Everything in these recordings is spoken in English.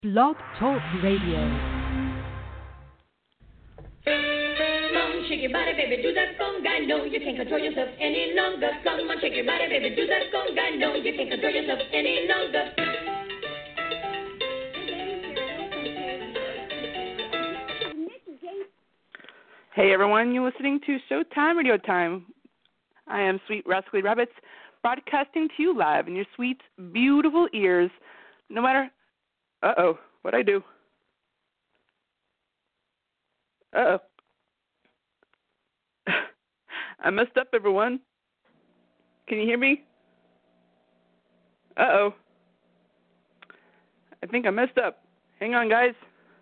Blog Talk Radio. Come on, shake your body, baby, do that conga. No, you can't control yourself any longer. Come on, shake your body, baby, do that conga. No, you can't control yourself any longer. Hey everyone, you're listening to Showtime Radio Time. I am Sweet Rascally Rabbits, broadcasting to you live in your sweet, beautiful ears. No matter... What'd I do? I messed up, everyone. Can you hear me? I think I messed up. Hang on, guys.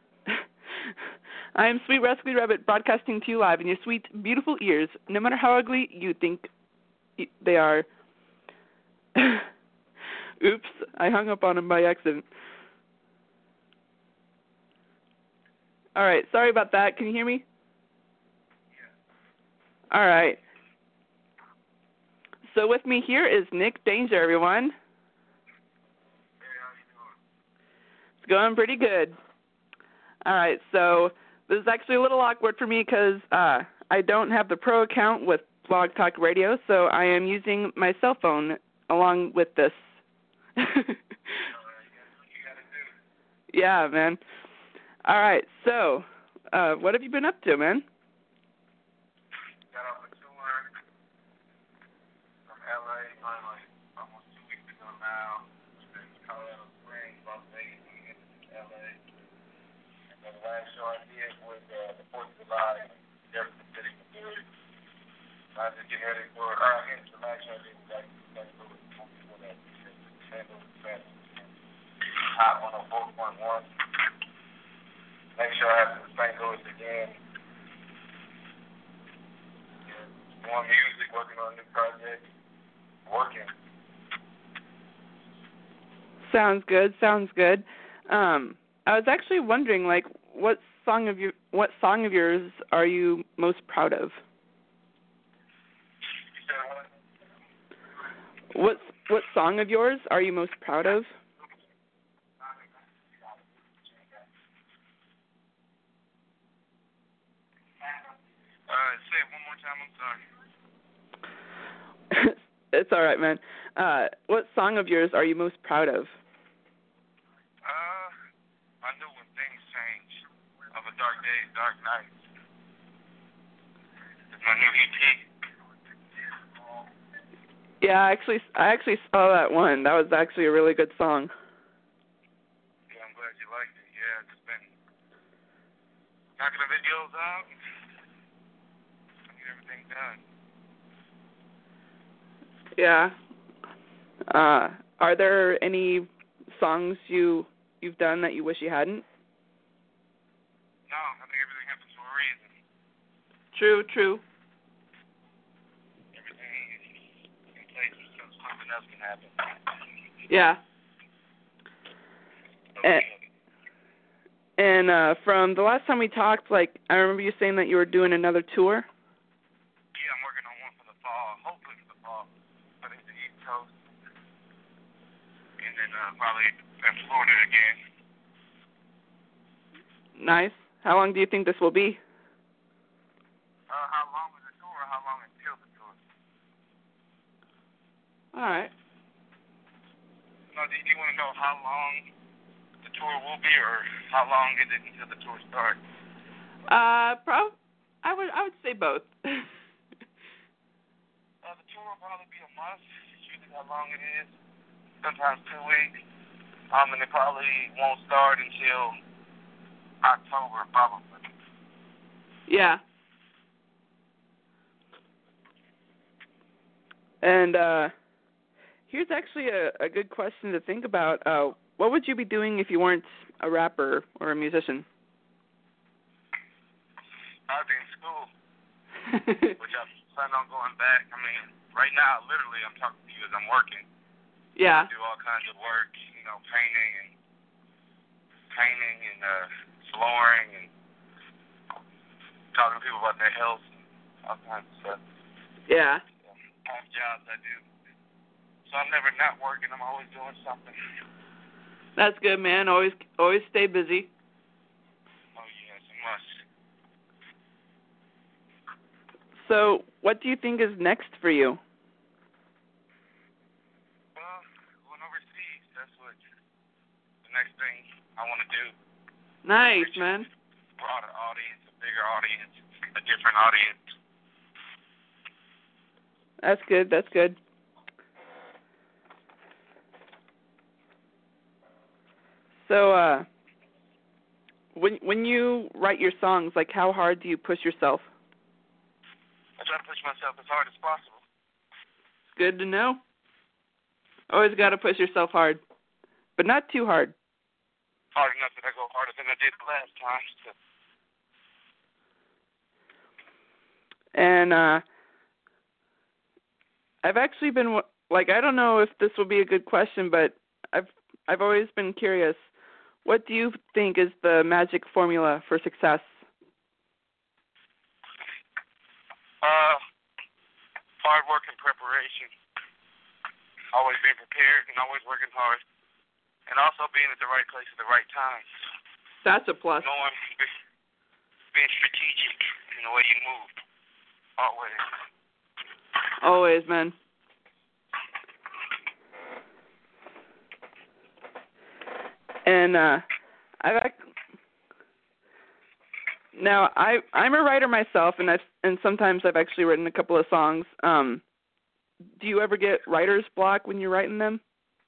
I am Sweet Rascally Rabbit, broadcasting to you live in your sweet, beautiful ears, no matter how ugly you think they are. Oops, I hung up on him by accident. All right, sorry about that. Can you hear me? All right. So with me here is Nick Danger, everyone. It's going pretty good. All right, so this is actually a little awkward for me because I don't have the pro account with Blog Talk Radio, so I am using my cell phone along with this. Yeah, man. All right, so what have you been up to, man? Got off a tour from LA like almost 2 weeks ago now. Been to Colorado Springs, Las Vegas, and LA. And then the last show I did was the 4th of July in Jefferson City, Missouri. I was just getting ready for the last show I did was actually before that. St. Louis Fest. Hot 104.1. Next show after St. Louis again. More music, working on a new project, working. Sounds good. I was actually wondering, like, what song of yours are you most proud of? You said what? What song of yours are you most proud of? Say it one more time, I'm sorry. It's all right, man. What song of yours are you most proud of? I knew when things change. Of a dark day, dark night. It's my new EP. Yeah, I actually saw that one. That was actually a really good song. Yeah, I'm glad you liked it. Yeah, just been knocking the videos out. Get everything done. Yeah. Are there any songs you've done that you wish you hadn't? No, I think everything happens for a reason. True. Everything is in place so something else can happen. Yeah. And from the last time we talked, like, I remember you saying that you were doing another tour. Yeah, I'm working on one for the fall, hopefully for the fall. I think the East Coast. And then probably in Florida again. Nice. How long do you think this will be? How long is the tour or how long until the tour? All right. No, do you want to know how long the tour will be or how long is it until the tour starts? I would say both. The tour will probably be a month. It's usually how long it is. Sometimes 2 weeks. And it probably won't start until October, probably. Yeah. And here's actually a good question to think about. What would you be doing if you weren't a rapper or a musician? I'd be in school, which I plan on going back. I mean, right now, literally, I'm talking to you as I'm working. Yeah. I do all kinds of work, painting and flooring and talking to people about their health and all kinds of stuff. Yeah. Jobs I do. So I'm never not working. I'm always doing something. That's good, man. Always stay busy. Oh, yes, it must. So, what do you think is next for you? Well, going overseas, that's what the next thing I want to do. Nice, man. Broader audience, a bigger audience, a different audience. That's good. That's good. So, when you write your songs, like, how hard do you push yourself? I try to push myself as hard as possible. It's good to know. Always got to push yourself hard, but not too hard. Hard enough that I go harder than I did the last time. So. And I've actually been like, I don't know if this will be a good question, but I've always been curious. What do you think is the magic formula for success? Hard work and preparation. Always being prepared and always working hard. And also being at the right place at the right time. That's a plus. Knowing, being strategic in the way you move. Always. Always, man. And I'm a writer myself, and sometimes I've actually written a couple of songs. Do you ever get writer's block when you're writing them?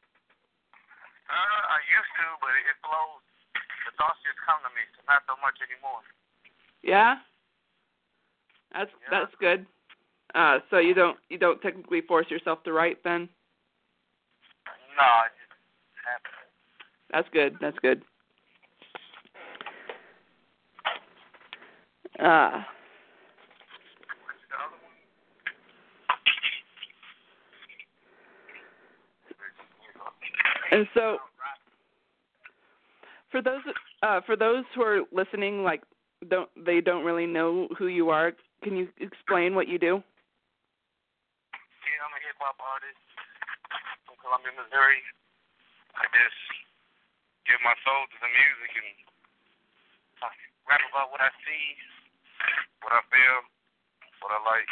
I used to, but it flows. The thoughts just come to me, so not so much anymore. Yeah? That's good. So you don't technically force yourself to write then? No, it just happens. That's good. That's good. And so, for those who are listening, like don't really know who you are, can you explain what you do? Yeah, I'm a hip hop artist from Columbia, Missouri. I just give my soul to the music and rap about what I see, what I feel, what I like.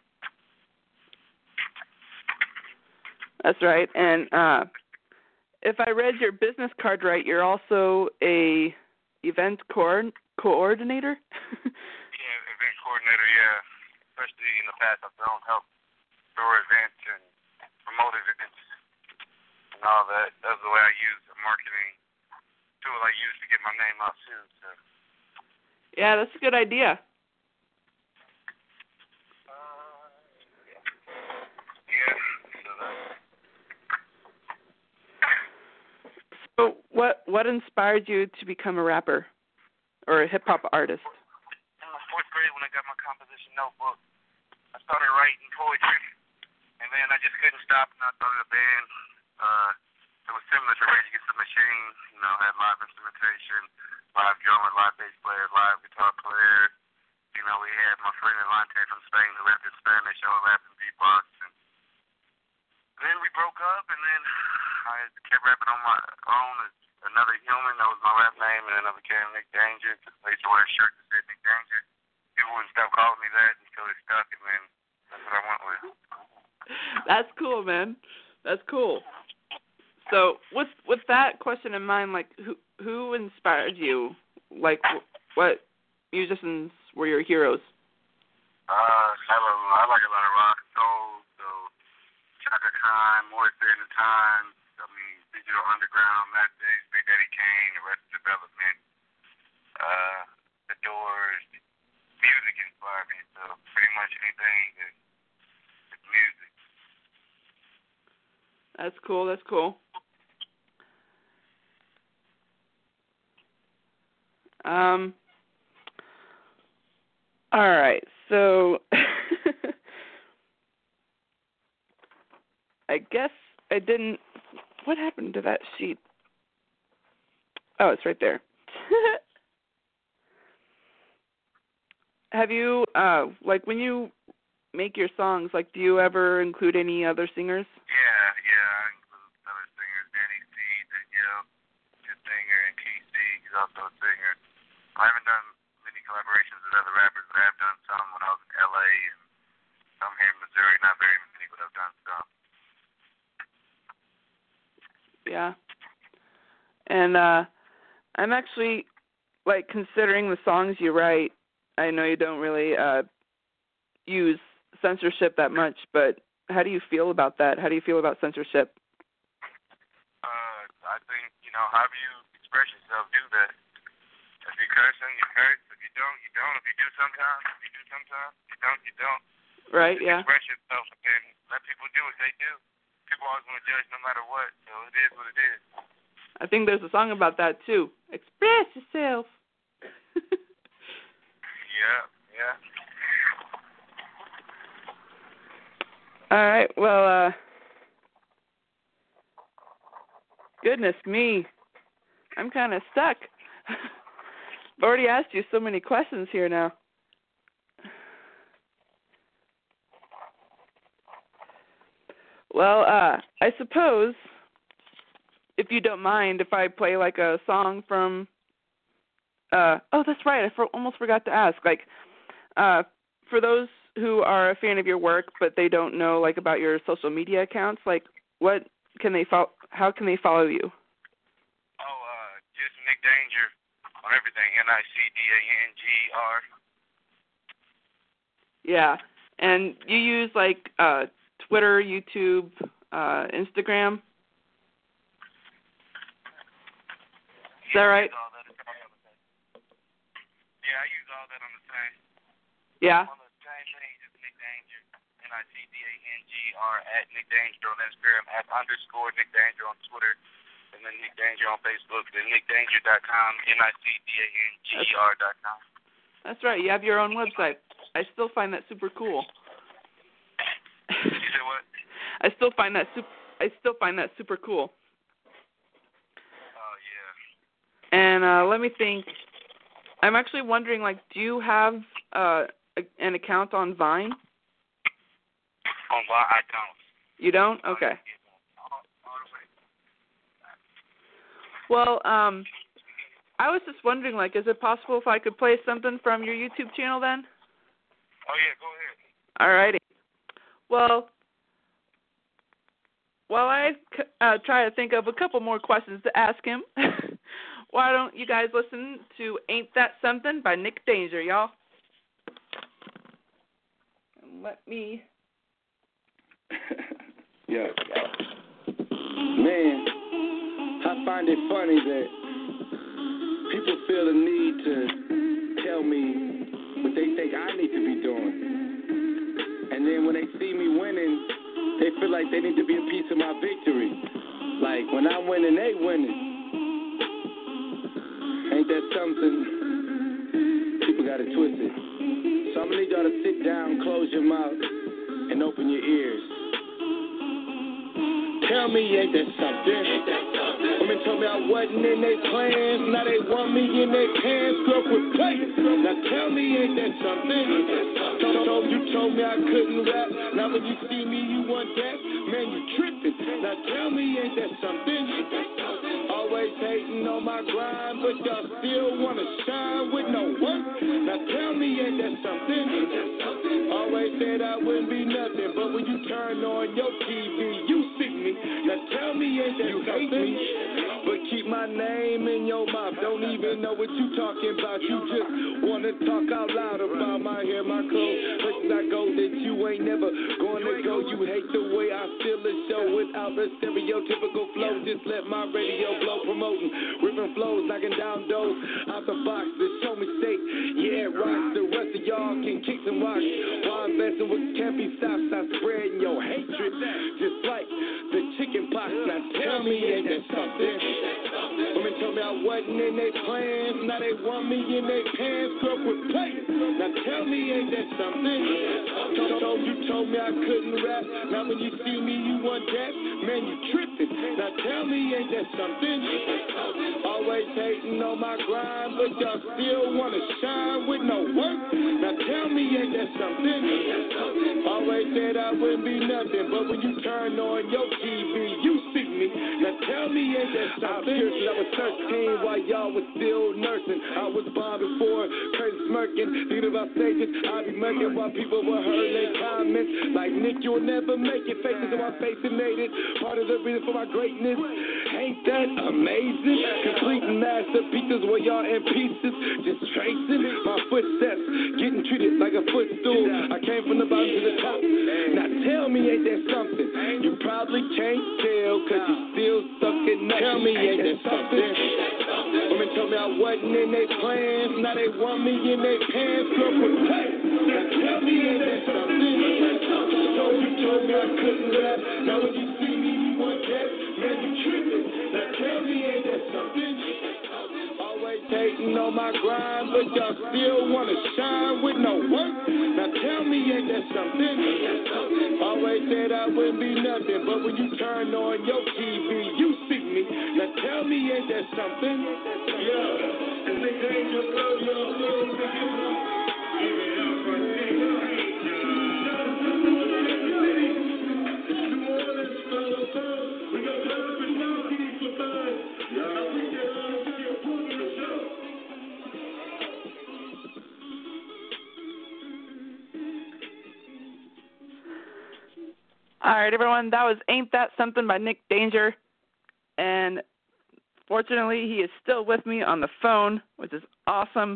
That's right. And if I read your business card right, you're also a event coordinator? Yeah, event coordinator, yeah. Especially in the past, I've done help through events and promote events and all that. That's the way I use the marketing tool I use to get my name out too. So. Yeah, that's a good idea. Yeah. So what inspired you to become a rapper or a hip hop artist? In my 4th grade, when I got my composition notebook, I started writing poetry, and then I just couldn't stop, and I started a band. It was similar to Rage Against the Machine, had live instrumentation, live drummer, live bass player, live guitar player. We had my friend Elante from Spain who rapped in Spanish, I would rap in beatbox. And then we broke up, and then I kept rapping on my own as Another Human. That was my rap name, and then I became Nick Danger. I used to wear a shirt that said Nick Danger. People wouldn't stop calling me that until it stuck, and then that's what I went with. That's cool, man. That's cool. So with that question in mind, like who inspired you? Like what musicians were your heroes? I like a lot of rock, soul, so Chaka Khan, Morris Day and the Times. Digital Underground, Matt Days, Big Daddy Kane, Arrested Development, The Doors. Music inspired me, so pretty much anything that's music. That's cool. That's cool. All right. So I guess I didn't. What happened to that sheet? Oh, it's right there. Have you, like, when you make your songs, like, do you ever include any other singers? Yeah, I include other singers, Danny C, Danielle, also a singer. I haven't done many collaborations with other rappers, but I have done some when I was in LA and some here in Missouri. Not very many, but I've done some. Yeah. And I'm actually like considering the songs you write. I know you don't really use censorship that much, but how do you feel about that? How do you feel about censorship? I think, however you express yourself, do that. If you're cursing, you curse. If you don't, you don't. If you do sometimes, you do sometimes. If you don't, you don't. Right, Just yeah. express yourself and let people do what they do. People always want to judge no matter what, so it is what it is. I think there's a song about that, too. Express yourself. Yeah. All right, well, goodness me. I'm kind of stuck. I've already asked you so many questions here now. Well, I suppose, if you don't mind, if I play like a song from, oh, that's right, I almost forgot to ask, like, for those who are a fan of your work, but they don't know, like, about your social media accounts, like, what can they how can they follow you? Just Nick Danger on everything, NICDANGR. Yeah, and you use, like, Twitter, YouTube, Instagram? Is that right? Yeah, I use all that on the same. Yeah? On the same thing, just Nick Danger, NICDANGR, at Nick Danger on Instagram, at _ Nick Danger on Twitter, and then Nick Danger on Facebook, then NickDanger.com, NICDANGR.com. That's right. You have your own website. I still find that super cool. You said what? I still find that super cool. Oh, yeah. And let me think. I'm actually wondering, like, do you have an account on Vine? On Vine, I don't. You don't? Okay. Well, I was just wondering, like, is it possible if I could play something from your YouTube channel then? Oh, yeah, go ahead. All righty. Well, while I try to think of a couple more questions to ask him, why don't you guys listen to Ain't That Something by Nick Danger, y'all? And let me... Yeah. Man, I find it funny that people feel the need to tell me what they think I need to be doing. And then when they see me winning, they feel like they need to be a piece of my victory. Like, when I'm winning, they winning. Ain't that something? People got it twisted. So I'm going to need y'all to sit down, close your mouth, and open your ears. Tell me, ain't that something? Women told me I wasn't in their plans. Now they want me in their pants. Girl, quit playing. Now tell me, ain't that something? You told me I couldn't rap. Now when you see me, you want that? Man, you tripping. Now tell me, ain't that something? Always hating on my grind, but y'all still wanna shine with no work. Now tell me, ain't that something? Always said I wouldn't be nothing, but when you turn on your TV, you see me. Now tell me, ain't that something? But keep my name in your mouth. Don't even know what you talking about. You just wanna talk out loud about my hair, my clothes. Places I go that you ain't never gonna go. You hate the way I feel the show without the stereotypical flow. Just let my radio blow, promoting ripping flows, knocking down doors out the box to show me state. Yeah, it rocks. The rest of y'all can kick some rocks while investing with campy stops. I'm spreading your hatred just like the chicken pox. Now tell me, ain't that something? Women told me I wasn't in their plans. Now they want me in their pants. Girl, quit playing. Now tell me, ain't that something? You told me I couldn't rap. Now when you see me, you want that? Man, you tripping. Now tell me, ain't that something? Always hating on my grind, but y'all still wanna shine with no work. Now tell me, ain't that something? Always said I wouldn't be nothing, but when you turn on your TV, you see me. me. Now tell me, ain't that something? I was 13 while y'all was still nursing. I was born before crazy smirking. Thinking about stages, I be murking while people were hurting their comments. Like, Nick, you'll never make it. Faces on my face and made it. Part of the reason for my greatness. Ain't that amazing? Complete masterpieces where y'all in pieces. Just tracing my footsteps. Getting treated like a footstool. I came from the bottom to the top. Now tell me, ain't that something? You probably can't tell, cause you still stuck in that. Tell me, ain't that something? Women told me I wasn't in their plans. Now they want me in their pants. Look with play. Now tell me, ain't that something? You told me I couldn't rap. Now when you see me, you want that. Man, you tripping. Now tell me, ain't that something? Always hating on my grind, but y'all still wanna shine with no work. Now tell me, ain't that something? Always said I wouldn't be nothing, but when you turn on your TV, you see me. Now tell me, ain't that something? Yeah, and they ain't your love, your love, give it up for me. We got love and love, keep the fun. Yeah, we get love to your point of the show. All right, everyone, that was Ain't That Something by Nick Danger. And fortunately, he is still with me on the phone, which is awesome.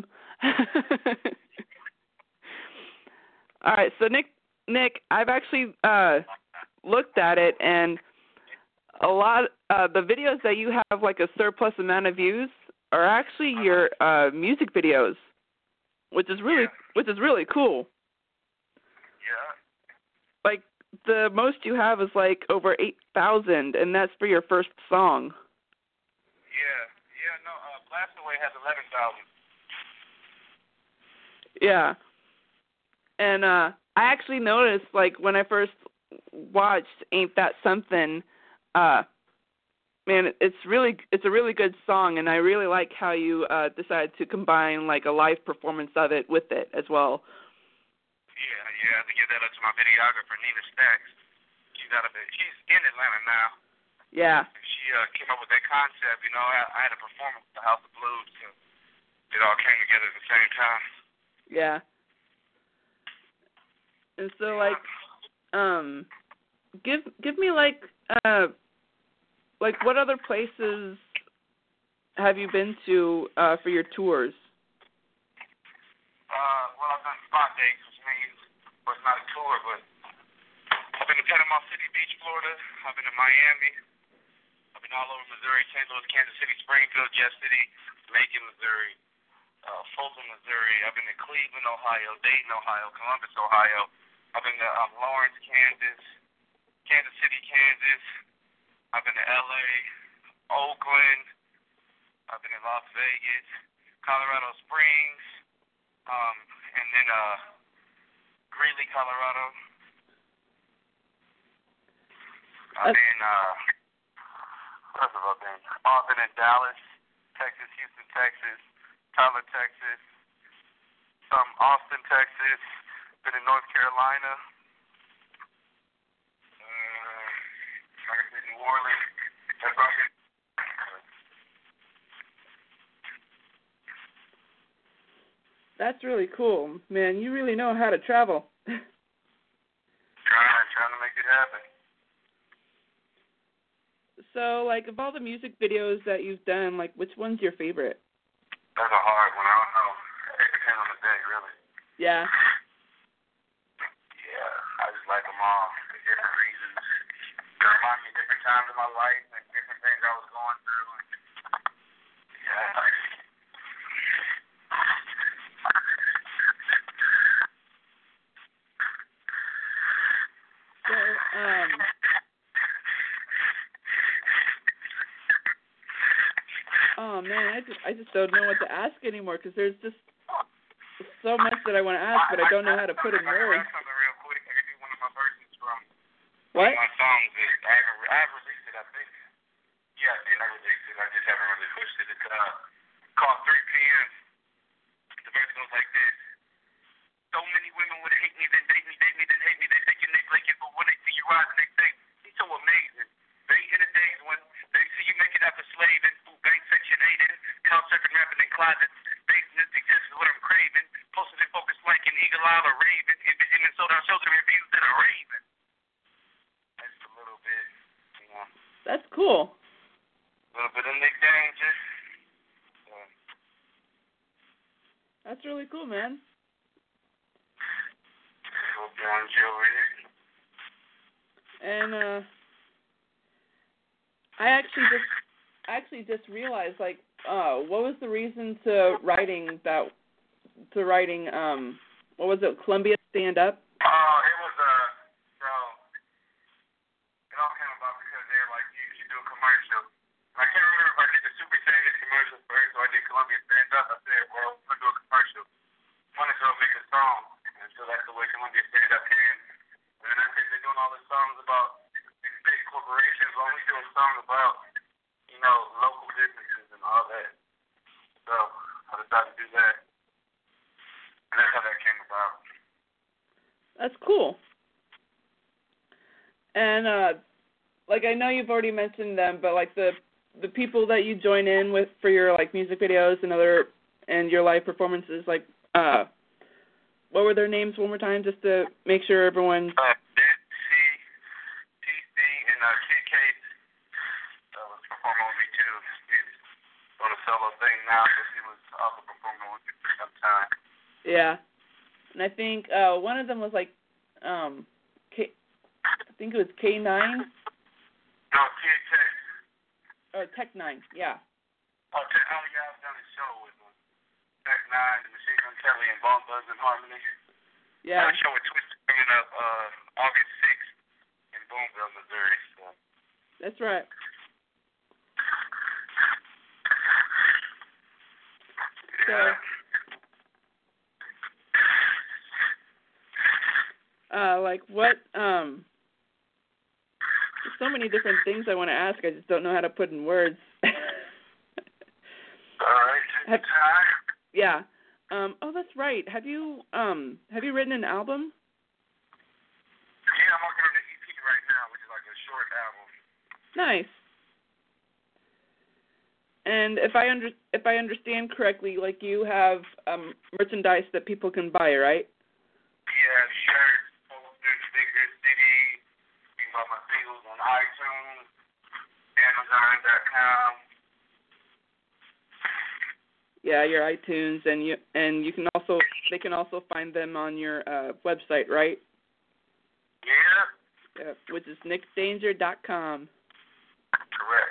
All right, so Nick, I've actually looked at it, and a lot the videos that you have like a surplus amount of views are actually your music videos, which is really cool. Yeah. Like the most you have is like over 8,000, and that's for your first song. Yeah, no, Blast Away has 11,000. Yeah. And I actually noticed, like, when I first watched Ain't That Something, man, it's a really good song, and I really like how you decided to combine, like, a live performance of it with it as well. Yeah, I have to give that up to my videographer, Nina Stacks. She's in Atlanta now. Yeah. She came up with that concept, you know. I had a performance at the House of Blues, so it all came together at the same time. Yeah. And so, like, give me like what other places have you been to for your tours? Well, I've done spot dates, which means, well, it's not a tour, but I've been to Panama City Beach, Florida. I've been to Miami. I've been all over Missouri, St. Louis, Kansas City, Springfield, Jeff City, Macon, Missouri, Folsom, Missouri. I've been to Cleveland, Ohio, Dayton, Ohio, Columbus, Ohio. I've been to Lawrence, Kansas, Kansas City, Kansas. I've been to L.A., Oakland. I've been to Las Vegas, Colorado Springs, and then Greeley, Colorado. I've been, what else have I been? I've been in Dallas, Texas, Houston, Texas, Tyler, Texas, Austin, Texas. Been in North Carolina. Like I said, New Orleans. That's what I've been. That's really cool, man. You really know how to travel. Trying to make it happen. So, like, of all the music videos that you've done, like, which one's your favorite? That's a hard one. I don't know. It depends on the day, really. Yeah. Yeah, I just like them all for different reasons. They remind me of different times in my life and different things I was going through. Yeah. So, oh man, I just don't know what to ask anymore because there's just so much that I want to ask, but I don't know how to put it in words. Something real quick. I could do one of my verses from What? my songs. I have released it, I think. Yeah, I did. I released it. I just haven't really pushed it. It's called 3 p.m. The verse goes like this. So many women would hate me, then date me, then hate me. They take your neck like it, but when they see you rise, they say, he's so amazing. They in the days when bass music, this is what I'm craving. Positive focus like an eagle eye or raven. Envisioning sold out shows and reviews that are raving. That's a little bit, you know. That's cool. A little bit of Nick Danger. That's really cool, man. Hope you enjoy it. And I actually just realized, like, what was the reason to writing what was it, Columbia Stand Up? It was so it all came about because they were like, you should do a commercial. And I can't remember if I did the Super Saiyan commercial first or I did Columbia Stand Up. I said, well, we'll do a commercial. One is gonna make a song, and so that's the way Columbia Stand Up came. And then I think they're doing all the songs about these big corporations. Well, we doing songs about, you know, local businesses and all that. So I decided to do that. And that's how that came about. That's cool. And like, I know you've already mentioned them, but like the people that you join in with for your like music videos and your live performances, like what were their names one more time, just to make sure everyone. TC and KK was performing with me too. He's on a solo thing now, but he was also performing with me for some time. Yeah, and I think one of them was like I think it was K9. No, TK. Oh, Tech9, yeah. Yeah, I've done a show with them. Tech9, the Machine Gun Kelly, and Bone Thugs and Harmony. Yeah. I have a show with Twisted coming up August 6th in Boonville, Missouri. So. That's right. Yeah. Like what? There's so many different things I want to ask. I just don't know how to put in words. All right, take your time. Yeah. Oh, that's right. Have you written an album? Yeah, I'm working on the EP right now, which is like a short album. Nice. And if I understand correctly, like you have merchandise that people can buy, right? Yeah, shirts, posters, stickers, CDs. You can buy my singles on iTunes, Amazon.com. Yeah, your iTunes, and they can also find them on your website, right? Yeah. Which is nickdanger.com. Correct.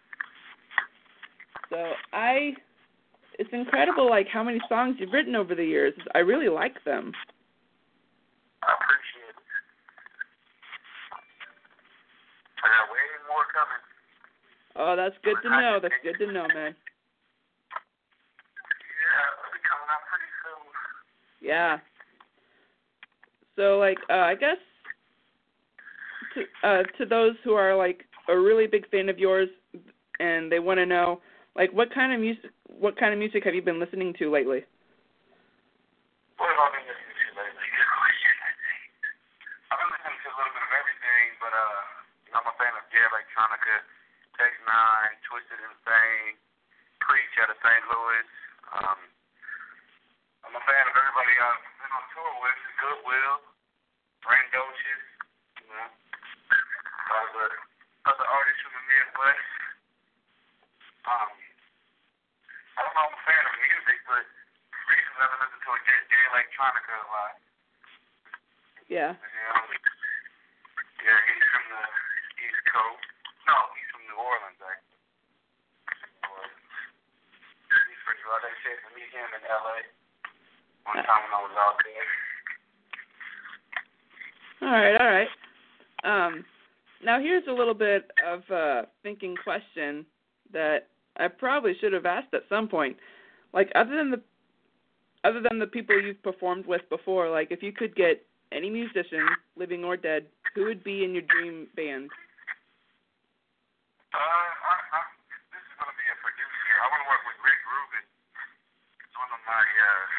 So it's incredible, like how many songs you've written over the years. I really like them. I appreciate it. I got way more coming. Oh, that's good to know. That's good to know, man. Yeah, it'll be coming out pretty soon. Yeah. So, like, I guess to those who are like a really big fan of yours and they want to know, like, what kind of music have you been listening to lately? What have I been listening to lately? Good question. I've been listening to a little bit of everything, but I'm a fan of J Electronica, Tech9, Twisted Insane, Preach out of St. Louis. I'm a fan of everybody I've been on tour with, Goodwill, Brandocious, you know, other artists from the Midwest. I don't know, I'm a fan of music, but recently I've been listening to J Electronica a lot. Yeah. Yeah, he's from the East Coast. No, he's from New Orleans, actually. He's pretty well. They said to meet him in L.A. one time when I was out there. All right. Now here's a little bit of a thinking question that I probably should have asked at some point. Like, other than the people you've performed with before, like, if you could get any musician, living or dead, who would be in your dream band? This is going to be a producer. I want to work with Rick Rubin. It's one of my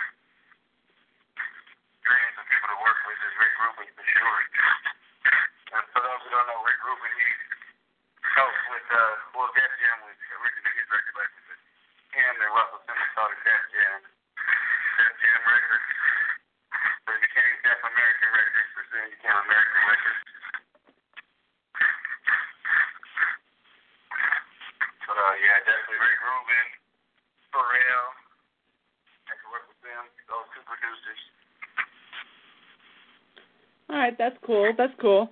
dreams of people to work with is Rick Rubin, for sure. And for those who don't know Rick Rubin, he helped with, Def Jam was originally his record label. Him and Russell Simmons started Def Jam. So it became Def American Records, but then it became American Records. But yeah, definitely Rick Rubin, Pharrell. I can work with them, those two producers. All right, that's cool. That's cool.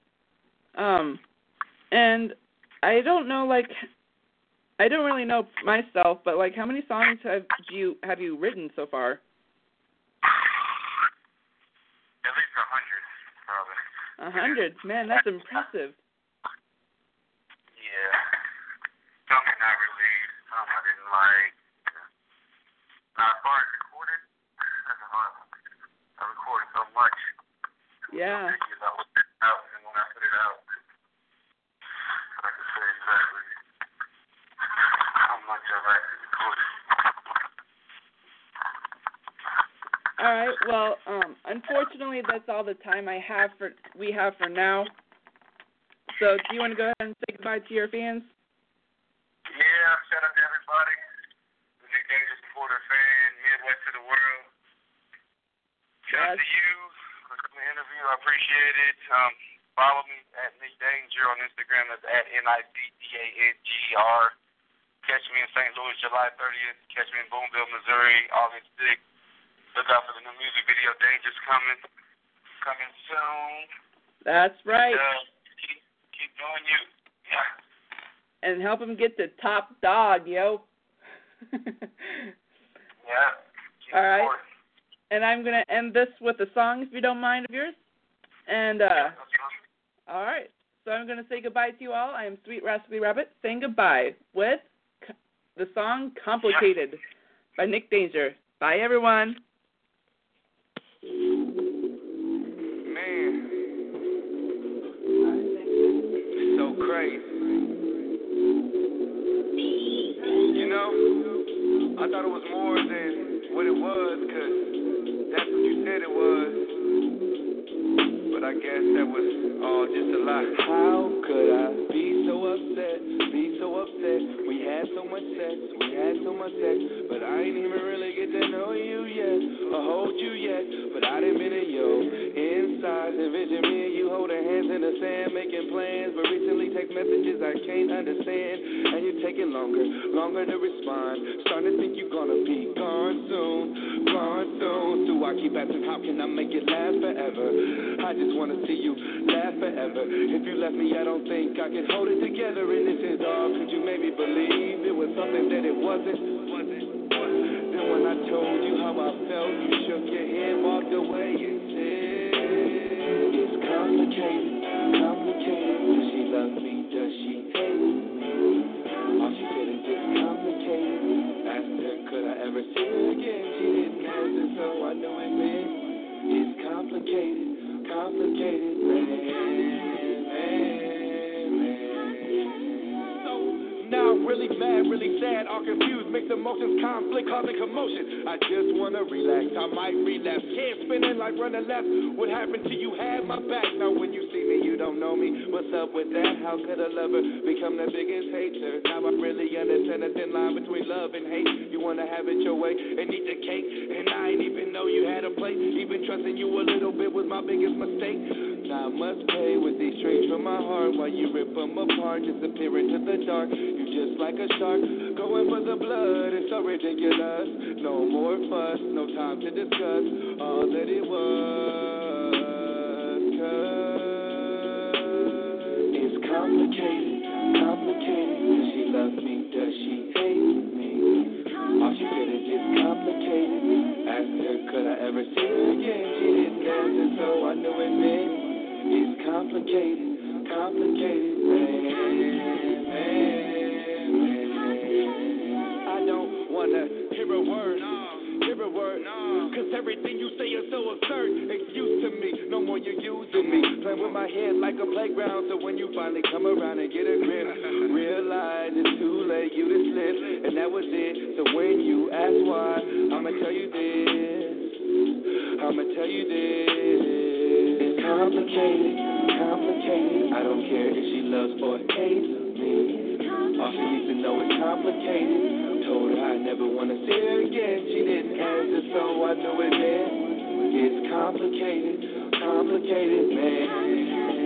And I don't know, like, I don't really know myself, but like, how many songs have you written so far? At least 100, probably. 100, man, that's impressive. Yeah. Some are not released. Some I didn't like. As far as recorded, that's a hard one. I recorded so much. Yeah. And when I put it out, I can say exactly how much I've actually recorded. All right. Well, unfortunately, that's all the time we have for now. So, do you want to go ahead and say goodbye to your fans? Yeah. Shout out to everybody. The Nick Danger supporter fan, Midwest to the world. Shout out to you for the interview. I appreciate it. Follow me at Nick Danger on Instagram. That's at NICDANGER. Catch me in St. Louis, July 30th. Catch me in Boonville, Missouri, August 6th. Look out for the new music video, Danger's coming soon. That's right. Keep doing you. Yeah. And help him get to top dog, yo. Yeah. All right. And I'm going to end this with a song, if you don't mind, of yours. And, all right. So I'm going to say goodbye to you all. I am Sweet Rascally Rabbit saying goodbye with the song Complicated by Nick Danger. Bye, everyone. Man, it's so crazy. You know, I thought it was more than what it was, because that's what you said it was. But I guess that was all just a lie. How could I be so upset? We had so much sex, but I ain't even really get to know you yet, or hold you yet. But I done been in your inside, envision me and you holding hands in the sand, making plans. But recently text messages I can't understand, and you're taking longer to respond. Starting to think you're gonna be gone soon. So I keep asking, how can I make it last forever? I just wanna see you laugh forever. If you left me, I don't think I can hold it together. And this is all, could you maybe believe it was something that it wasn't? Then when I told you how I felt, you shook your head, walked away and said, it's complicated. Does she love me? Does she hate me? All she said is it's complicated. Asked her, could I ever see her again? She didn't answer, so I knew it meant it's complicated, Now I'm really mad, really sad, all confused, mixed emotions, conflict, causing commotion. I just wanna relax, I might relapse. Head spinning like running left. What happened to you had my back. Now when you see me, you don't know me. What's up with that? How could a lover become the biggest hater? Now I really understand the thin line between love and hate. You wanna have it your way and eat the cake, and I ain't even know you had a plate. Even trusting you a little bit was my biggest mistake. Now I must pay with these strings from my heart while you rip them apart, disappear into the dark. You just like a shark, going for the blood. It's so ridiculous. No more fuss, no time to discuss all that it was. 'Cause it's complicated. Does she love me? Does she hate me? All she said is it's complicated. Asked her, could I ever see her again? She didn't answer, so I knew it meant it's complicated, I don't wanna hear a word, cause everything you say is so absurd. Excuse to me, no more you using me. Playing with my head like a playground, so when you finally come around and get a grip, realize it's too late, you to slip, and that was it. So when you ask why, I'ma tell you this. It's complicated. I don't care if she loves or hates me. All she needs to know is complicated. Told her I never wanna see her again. She didn't answer, so I knew it then. It's complicated, man.